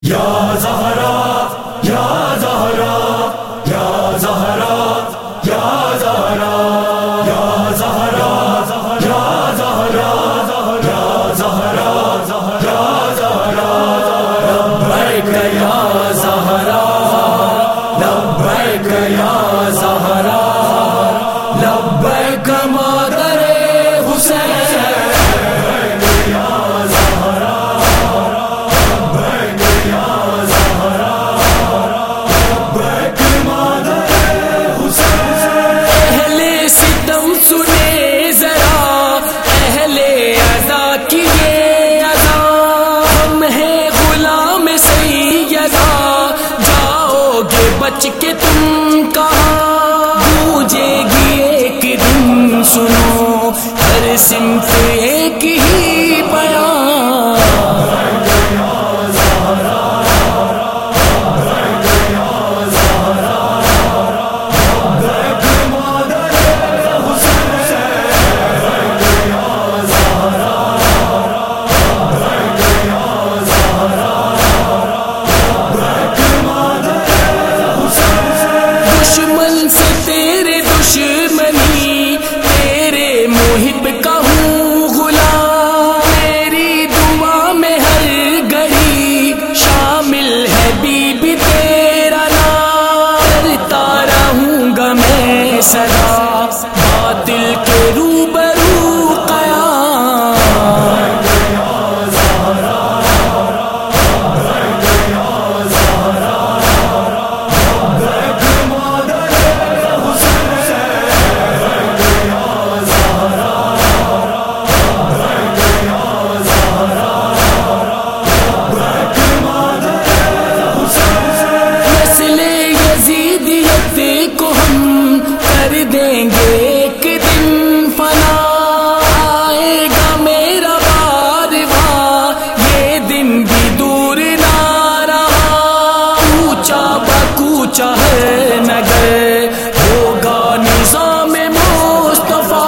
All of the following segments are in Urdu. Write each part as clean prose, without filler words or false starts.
یا زہرا یا زہرا یا زہرا یا زہرا یا زہرا یا زہرا یا زہرا یا زہرا لبیک یا زہرا لبیک یا زہرا لبیک مادر حسین بچ کے تم کہاں گونجے گی ایک دن سنو ہر سمت ایک ہی بیان دشمن سے تیرے دشمنی تیرے محب کا ہوں غلام میری دعا میں ہر گھڑی شامل ہے بی بی تیرا نام کرتا رہوں گا میں سدا باطل کے روبرو قیام کو ہم کر دیں گے ایک دن فنا آئے گا میرا بار بار یہ دن بھی دور نہ رہا کوچا بکوچا ہے نگر ہوگا نظام مصطفیٰ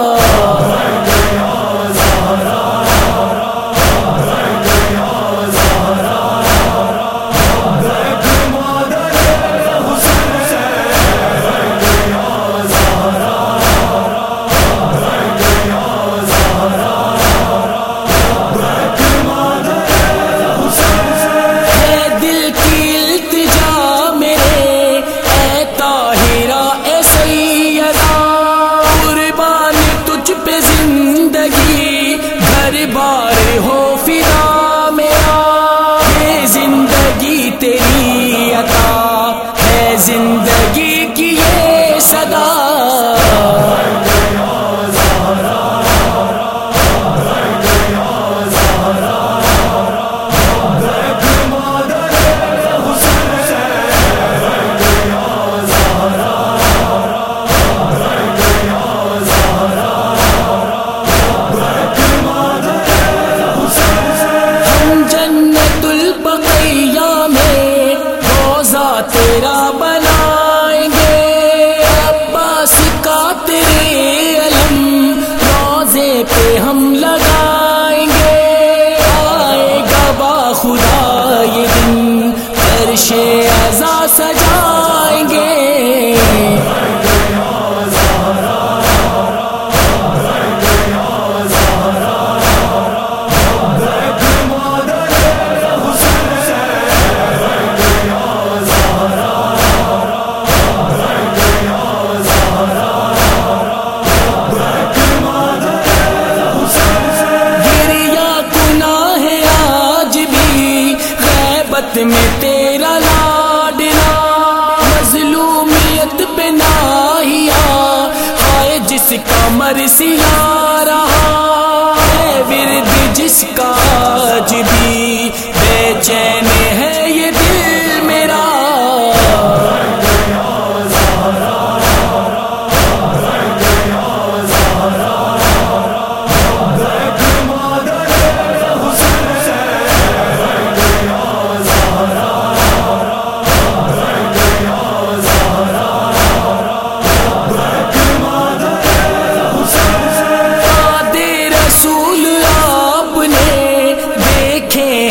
بار ہو فدا میرا یہ زندگی تیری عطا ہے زندگی کی یہ صدا تیرا بنائیں گے عباس کا تیرے علم روزے پہ ہم لگائیں گے آئے گا باخدا یہ دن فرش عزا سجائیں گے میں تیرا لاڈلا مظلومیت پہ ناہیا ہائے جس کا مرثیہ رہا ہے ورد جس کا آج بھی بے چین ہے یہ دل میرا رسول آپ نے دیکھے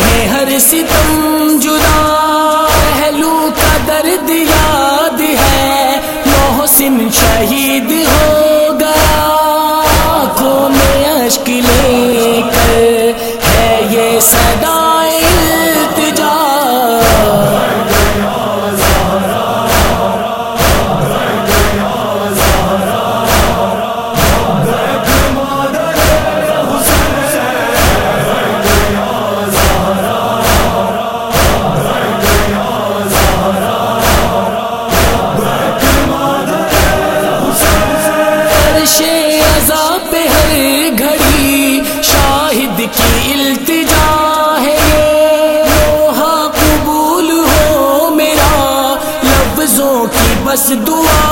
بس دعا